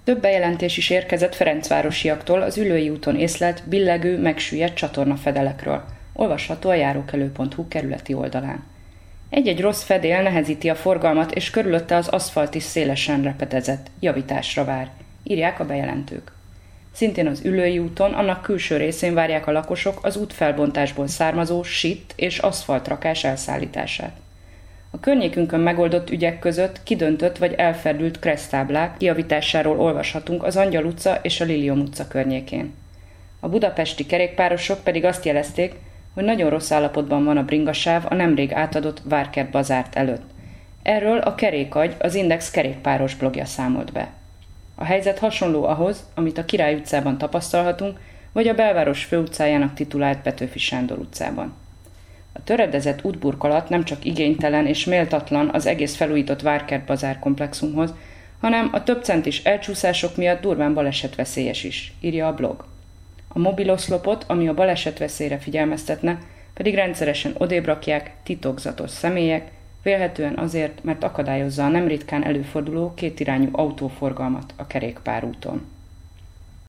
Több bejelentés is érkezett ferencvárosiaktól az Üllői úton észlelt, billegő, megsüllyedt csatornafedelekről. Olvasható a járókelő.hu kerületi oldalán. Egy-egy rossz fedél nehezíti a forgalmat, és körülötte az aszfalt is szélesen repedezett, javításra vár, írják a bejelentők. Szintén az Üllői úton, annak külső részén várják a lakosok az útfelbontásból származó sitt és aszfaltrakás elszállítását. A környékünkön megoldott ügyek között kidöntött vagy elferdült kereszttáblák kijavításáról olvashatunk az Angyal utca és a Lilium utca környékén. A budapesti kerékpárosok pedig azt jelezték, hogy nagyon rossz állapotban van a bringasáv a nemrég átadott Várkert bazárt előtt. Erről a Kerékagy, az Index kerékpáros blogja számolt be. A helyzet hasonló ahhoz, amit a Király utcában tapasztalhatunk, vagy a belváros főutcájának titulált Petőfi Sándor utcában. A töredezett útburkolat nem csak igénytelen és méltatlan az egész felújított Várkert bazár komplexumhoz, hanem a több centis elcsúszások miatt durván balesetveszélyes is, írja a blog. A mobiloszlopot, ami a balesetveszélyre figyelmeztetne, pedig rendszeresen odébb rakják titokzatos személyek, vélhetően azért, mert akadályozza a nem ritkán előforduló kétirányú autóforgalmat a kerékpárúton.